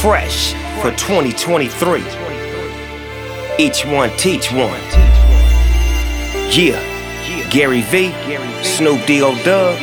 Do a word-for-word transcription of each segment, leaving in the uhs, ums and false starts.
fresh for twenty twenty-three. Each one teach one. Yeah, Gary V, Snoop D O Dub.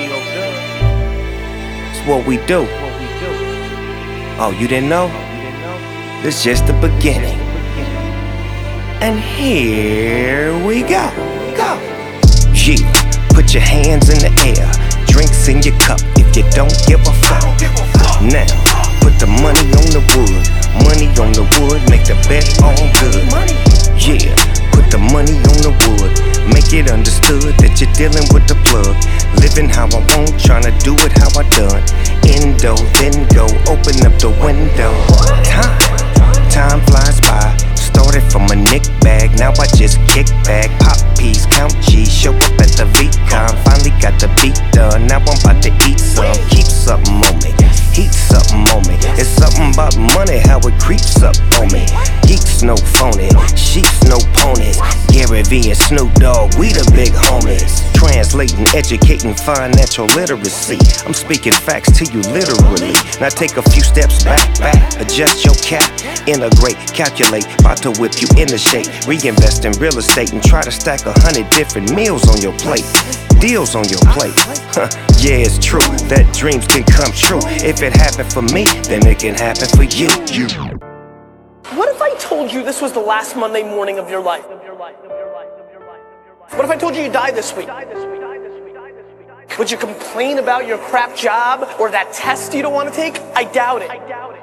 It's what we do. Oh, you didn't know? This is just the beginning. And here we go. Go. Yeah, put your hands in the air. Drinks in your cup if you don't give a fuck. Now, put the money on the wood. Money on the wood, make the bet all good. Yeah, put the money on the wood. Make it understood that you're dealing with the plug. Living how I want, tryna do it how I done. Endo, then go, open up the window. Time, time flies by. Started from a nick bag, now I just kick back. Pop peas, count G's, show up at the V-Con. Finally got the beat done, now I'm about to eat some. Keep something on me, heat something on me. It's something about money, how it creeps up on me. Geeks no phony, sheeps no ponies. Gary V and Snoop Dogg, we the big homies. Translating, educating financial literacy. I'm speaking facts to you literally. Now take a few steps back, back. Adjust your cap, integrate, calculate. About to whip you into shape. Reinvest in real estate and try to stack a hundred different meals on your plate. Deals on your plate. Huh, yeah, it's true that dreams can come true. If it happened for me, then it can happen for you. you. What if I told you this was the last Monday morning of your life? What if I told you you died this week? Would you complain about your crap job or that test you don't want to take? I doubt it.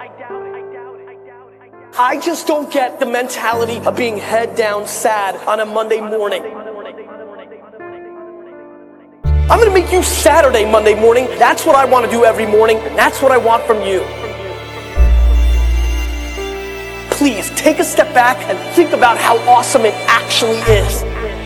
I just don't get the mentality of being head down sad on a Monday morning. I'm gonna make you Saturday Monday morning. That's what I want to do every morning. That's what I want from you. Please take a step back and think about how awesome it actually is.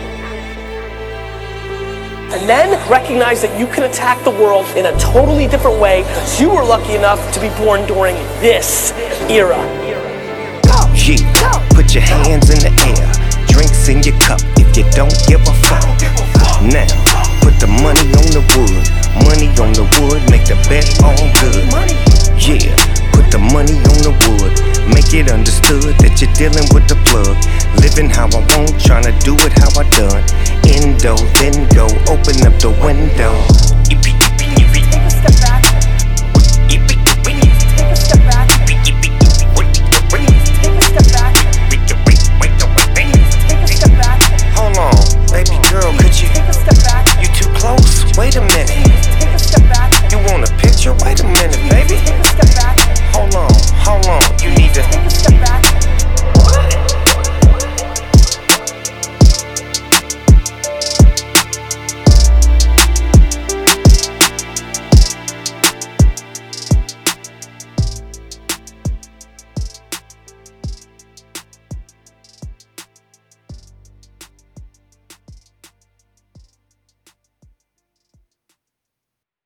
And then recognize that you can attack the world in a totally different way because you were lucky enough to be born during this era. Yeah, put your hands in the air. Drinks in your cup if you don't give a fuck. Now, put the money on the wood. Money on the wood, make the bet all good. Yeah, put the money on the wood. Make it understood that you're dealing with the plug. Living how I want, tryna do it how I done. Endo, then go, open up the window. Take a step back. Take a step back. Take a step back. Take a step back. Hold on, baby girl, could you? Take a step back. You too close, wait a minute. Take a step back. You want a picture? Wait a minute, baby. Take a step back. Hold on, hold on, you need to. Take a step